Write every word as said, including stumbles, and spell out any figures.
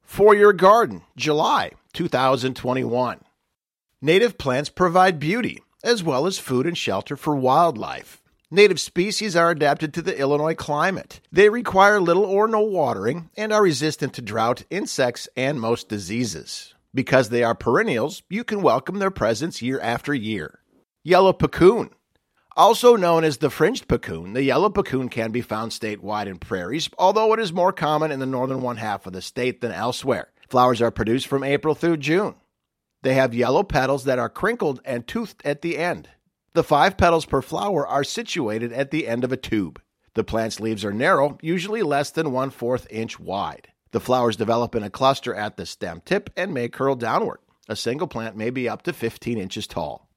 For Your Garden, July two thousand twenty-one. Native plants provide beauty, as well as food and shelter for wildlife. Native species are adapted to the Illinois climate. They require little or no watering and are resistant to drought, insects, and most diseases. Because they are perennials, you can welcome their presence year after year. Yellow puccoon. Also known as the fringed puccoon, the yellow puccoon can be found statewide in prairies, although it is more common in the northern one half of the state than elsewhere. Flowers are produced from April through June. They have yellow petals that are crinkled and toothed at the end. The five petals per flower are situated at the end of a tube. The plant's leaves are narrow, usually less than one-fourth inch wide. The flowers develop in a cluster at the stem tip and may curl downward. A single plant may be up to fifteen inches tall.